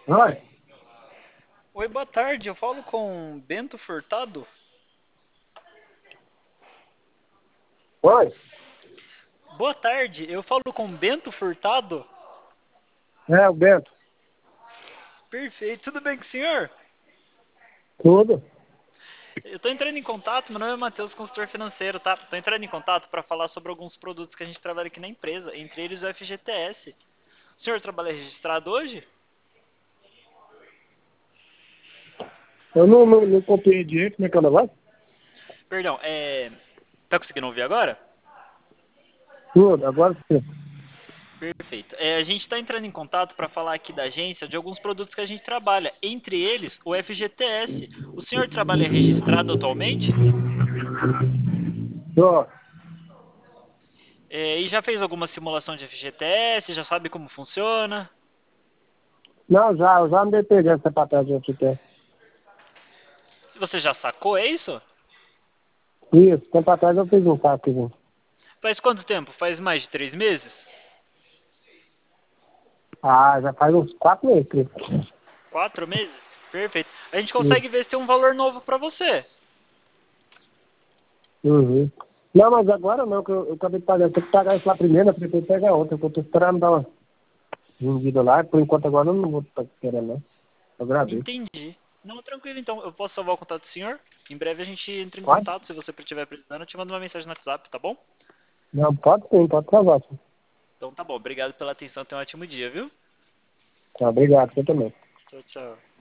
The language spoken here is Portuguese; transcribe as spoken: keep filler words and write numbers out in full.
Oi, Oi, boa tarde. Eu falo com Bento Furtado. oi, Boa tarde. Eu falo com Bento Furtado. é o Bento. Perfeito. Tudo bem com o senhor? Tudo? Eu estou entrando em contato. Meu nome é Matheus, consultor financeiro, tá? Estou entrando em contato para falar sobre alguns produtos que a gente trabalha aqui na empresa, entre eles o F G T S. O senhor trabalha registrado hoje? Eu não, não, não copiei direito, como é que é o negócio? Perdão, é. Tá conseguindo ouvir agora? Tudo, agora sim. Perfeito. É, a gente está entrando em contato para falar aqui da agência de alguns produtos que a gente trabalha, entre eles o F G T S. O senhor trabalha registrado atualmente? Tô. É, e já fez alguma simulação de F G T S? Já sabe como funciona? Não, já, eu já andei pegando essa papel de aqui, tem. Você já sacou, é isso? Isso, tempo atrás eu fiz um saco aqui. Faz quanto tempo? Faz mais de três meses? Ah, já faz uns quatro meses, Cris. Quatro meses? Perfeito. A gente Isso. consegue ver se tem um valor novo para você. Uhum. Não, mas agora não, que eu, eu acabei de pagar. Eu tenho que pagar isso lá primeiro, depois eu pegar outra, que eu tô esperando dar uma vendida lá. Por enquanto agora eu não vou estar esperando, não. Eu agradeço. Entendi. Não, tranquilo então. Eu posso salvar o contato do senhor? Em breve a gente entra em Pode? contato. Se você estiver precisando, eu te mando uma mensagem no WhatsApp, tá bom? Não, pode sim, pode travar. Sim. Então tá bom. Obrigado pela atenção. Tenha um ótimo dia, viu? Tá, obrigado, você também. Tchau, tchau.